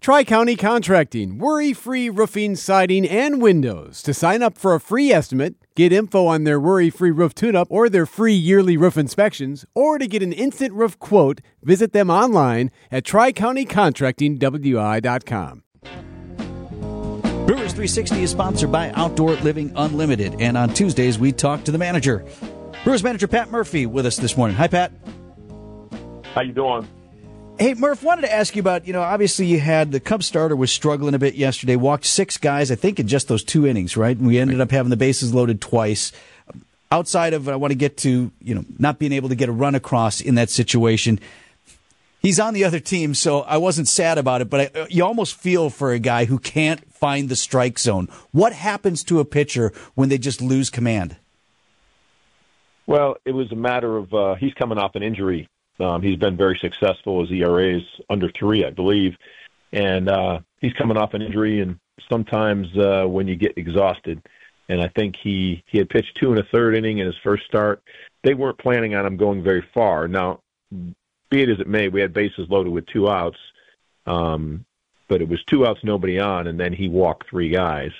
Tri-County Contracting, worry-free roofing, siding, and windows. To sign up for a free estimate, get info on their worry-free roof tune-up or their free yearly roof inspections, or to get an instant roof quote, visit them online at tricountycontractingwi.com. Brewers 360 is sponsored by Outdoor Living Unlimited, and on Tuesdays we talk to the manager. Brewers manager Pat Murphy with us this morning. Hi, Pat. How you doing? Hey, Murph, wanted to ask you about, obviously you had the Cubs starter was struggling a bit yesterday, walked 6 guys, I think, in just those 2 innings, right? And we ended up having the bases loaded twice. Outside of, I want to get to, not being able to get a run across in that situation. He's on the other team, so I wasn't sad about it, but you almost feel for a guy who can't find the strike zone. What happens to a pitcher when they just lose command? Well, it was a matter of he's coming off an injury. He's been very successful. His ERA is under 3, I believe. And he's coming off an injury, and sometimes when you get exhausted, and I think he had pitched 2 1/3 inning in his first start. They weren't planning on him going very far. Now, be it as it may, we had bases loaded with 2 outs, but it was 2 outs, nobody on, and then he walked 3 guys.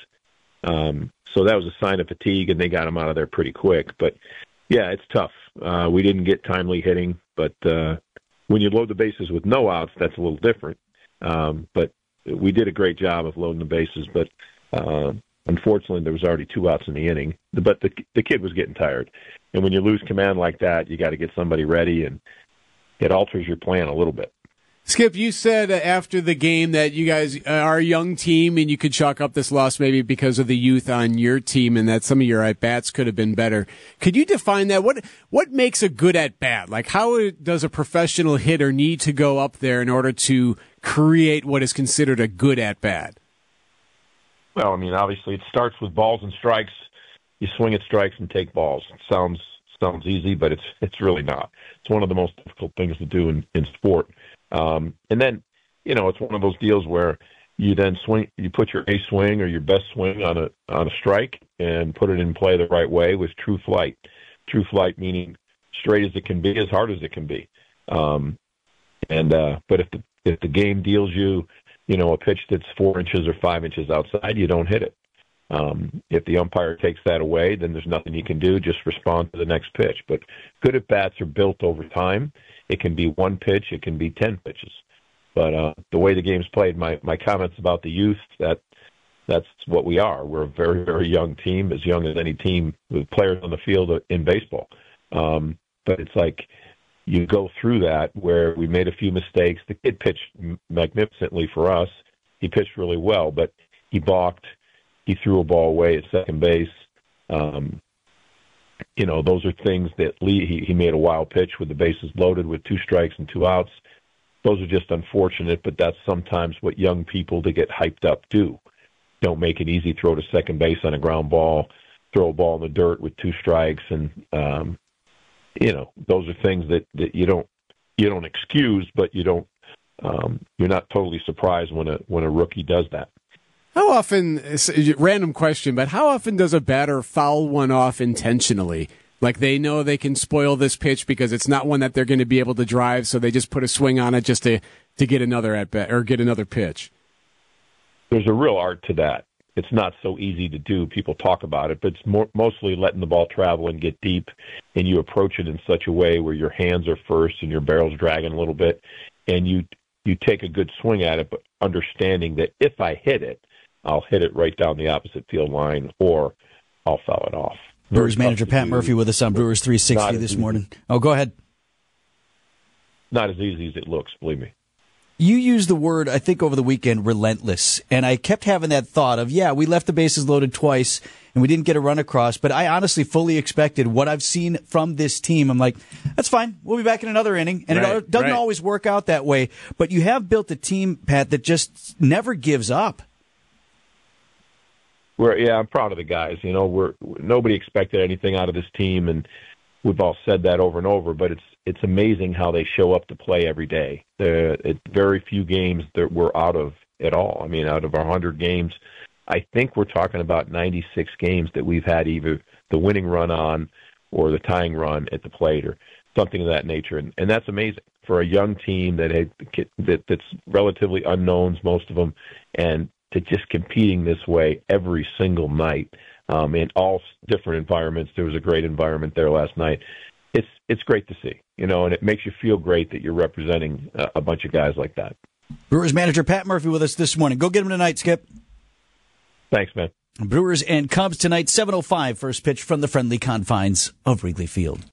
So that was a sign of fatigue, and they got him out of there pretty quick. But, yeah, it's tough. We didn't get timely hitting, but when you load the bases with no outs, that's a little different. But we did a great job of loading the bases, but unfortunately there was already 2 outs in the inning. But the kid was getting tired. And when you lose command like that, you got to get somebody ready, and it alters your plan a little bit. Skip, you said after the game that you guys are a young team and you could chalk up this loss maybe because of the youth on your team and that some of your at-bats could have been better. Could you define that? What makes a good at-bat? Like, how does a professional hitter need to go up there in order to create what is considered a good at-bat? Well, I mean, obviously it starts with balls and strikes. You swing at strikes and take balls. It sounds easy, but it's really not. It's one of the most difficult things to do in sport. And then, it's one of those deals where you then you put your A swing or your best swing on a strike and put it in play the right way with true flight. True flight meaning straight as it can be, as hard as it can be. But if the game deals you, a pitch that's 4 inches or 5 inches outside, you don't hit it. If the umpire takes that away, then there's nothing you can do. Just respond to the next pitch. But good at-bats are built over time. It can be 1 pitch. It can be 10 pitches. But the way the game's played, my comments about the youth, that's what we are. We're a very, very young team, as young as any team with players on the field in baseball. But it's like you go through that where we made a few mistakes. The kid pitched magnificently for us. He pitched really well, but he balked. He threw a ball away at second base. Those are things that he made a wild pitch with the bases loaded with 2 strikes and 2 outs. Those are just unfortunate, but that's sometimes what young people to get hyped up do. Don't make an easy throw to second base on a ground ball, throw a ball in the dirt with 2 strikes, and those are things that you don't excuse, but you don't. You're not totally surprised when a rookie does that. How often, random question, but how often does a batter foul one off intentionally? Like they know they can spoil this pitch because it's not one that they're going to be able to drive, so they just put a swing on it just to get another at-bat or get another pitch? There's a real art to that. It's not so easy to do. People talk about it, but it's mostly letting the ball travel and get deep, and you approach it in such a way where your hands are first and your barrel's dragging a little bit, and you take a good swing at it, but understanding that if I hit it, I'll hit it right down the opposite field line, or I'll foul it off. Brewers manager Pat Murphy with us on Brewers 360 this morning. Oh, go ahead. Not as easy as it looks, believe me. You used the word, I think, over the weekend, relentless. And I kept having that thought of, we left the bases loaded twice and we didn't get a run across. But I honestly fully expected what I've seen from this team. I'm like, that's fine. We'll be back in another inning. And it doesn't always work out that way. But you have built a team, Pat, that just never gives up. I'm proud of the guys. Nobody expected anything out of this team, and we've all said that over and over. But it's amazing how they show up to play every day. It's very few games that we're out of at all. I mean, out of our 100 games, I think we're talking about 96 games that we've had either the winning run on or the tying run at the plate or something of that nature, and that's amazing. for a young team that's relatively unknowns, most of them, and to just competing this way every single night in all different environments. There was a great environment there last night. It's great to see, and it makes you feel great that you're representing a bunch of guys like that. Brewers manager Pat Murphy with us this morning. Go get him tonight, Skip. Thanks, man. Brewers and Cubs tonight, 7:05, first pitch from the friendly confines of Wrigley Field.